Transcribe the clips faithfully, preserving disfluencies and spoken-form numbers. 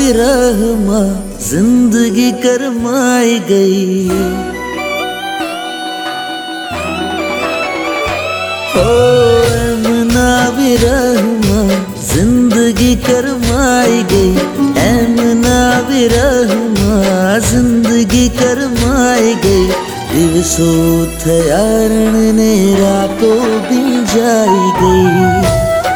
विरह मां जिंदगी करमाई गई। हो एमना विरह मां जिंदगी करमाई गई। एमना विरह मां जिंदगी करमाई गई। दिवसो थयारण ने रातों भी जाई गई।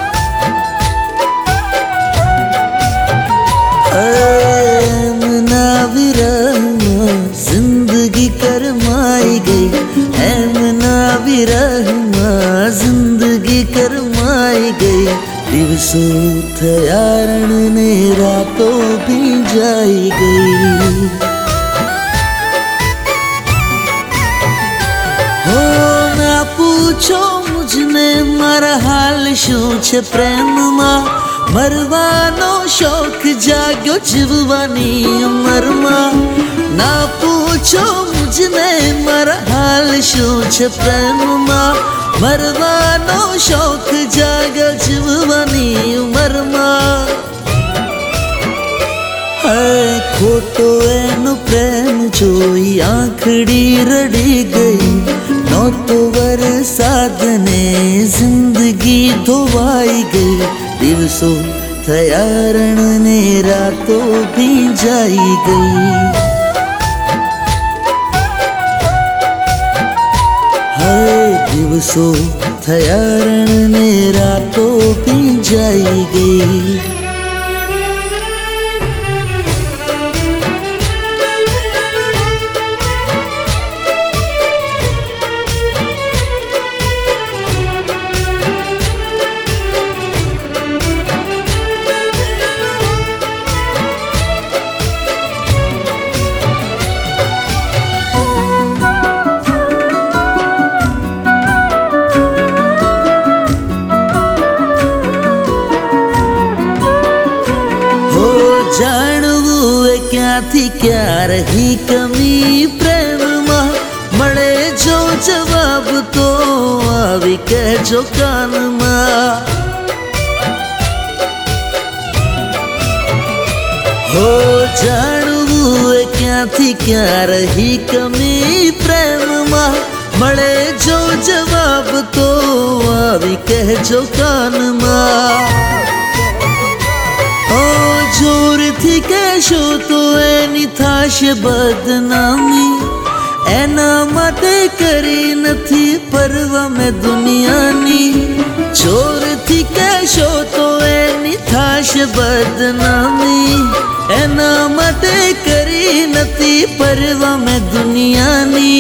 एमना विरह मां जिंदगी करमाई गई। एमना विरह मां जिंदगी करमाई गई। दिवसो थयारण ने रातों भी जाई गई। हो ना पूछो मुझने मारा हाल शू छे प्रेम मां। मरवानो शौक जाग्यो जीववानी उमर मां। ना पूछो मुझने मारा हाल शू छे प्रेम मां। मरवानो शौक जाग्यो जीववानी उमर मां। है खोटो एनो प्रेम जोई आंखड़ी रड़ी गई। नौतो वरसाद ने जिंदगी धोवाई गई। दिवसो थयारण ने रातों भी जाई गई। हाय दिवसो थयारण ने रातों भी जाई गई। जानवू क्या थी क्या रही कमी प्रेम मां। मळे जो जवाब तो आवी कहजो कान मां। हो जानवू क्या थी क्या रही कमी प्रेम मां। मळे जो जवाब तो आवी कहजो कान मां। जोर थी कैशो तो एनी थाश बदनामी। एना माटे करी नथी परवा में दुनियानी। जोर थी कैशो तो एनी थाश बदनामी। एना माटे करी नथी परवा में दुनियानी।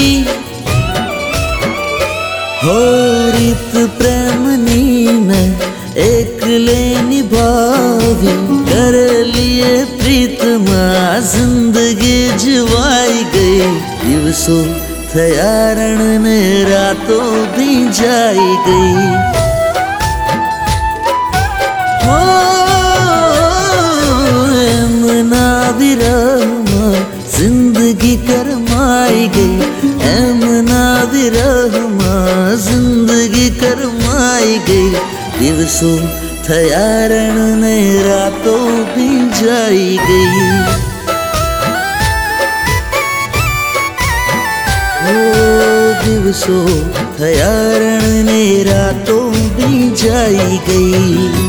हो रीत प्रेमनी में एकले निभावी। कर लिए प्रीत मां जिंदगी जीवाई गई। दिवसो थयारण ने रातों भी जाई गई। हो एमना विरह मां जिंदगी करमाई गई। एमना विरह मां जिंदगी करमाई गई। दिवसो थयारण ने रातों भी जाई गई। ओ दिवसो थयारण ने रातों भी जाई गई।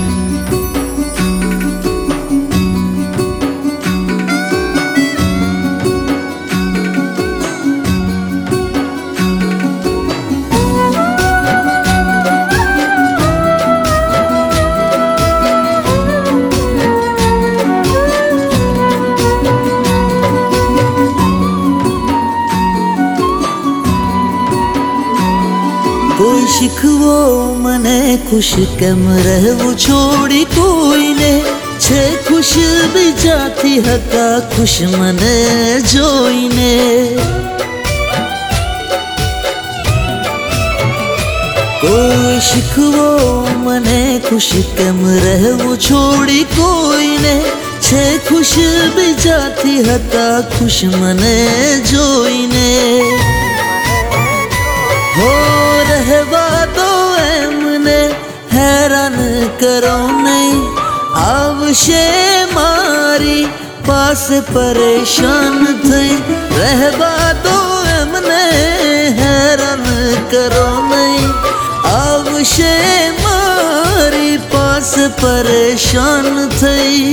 कोई शिकवो मने खुश केम रहवो छोड़ी कोई ने। छे खुश भी जाती हका खुश मने जोईने। कोई शिकवो मने खुश केम रहवो छोड़ी कोई ने। छे खुश भी जाती हका खुश मने जोईने। हो रहवा दो एमने हैरान करो नहीं। आवशे मारी પાસે પરેશાન થઈ રહેવા દો એમને હેરાન કરો નહીં આવશે મારી પાસે પરેશાન થઈ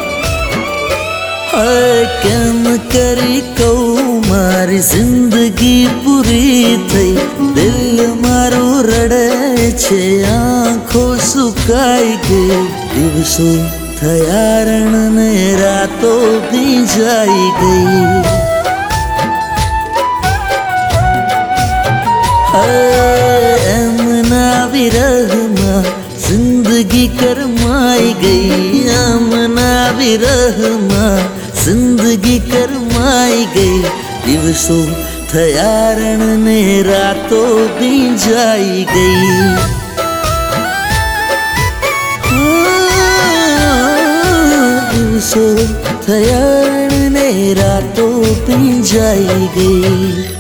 કેમ કરી કહું મારી જિંદગી પૂરી થઈ દિલ મારું રડે છે આંખો સુકાઈ ગઈ દિવસો થયા રણ ને રાતો ભીંજાઈ ગઈ એમના વિરહમાં જિંદગી કરમાઈ ગઈ એમના વિરહમાં જિંદગી કરમાઈ ગઈ દિવસો થયા રણ ને રાતો ભીંજાઈ ગઈ દિવસો થયા રણ ને રાતો ભીંજાઈ ગઈ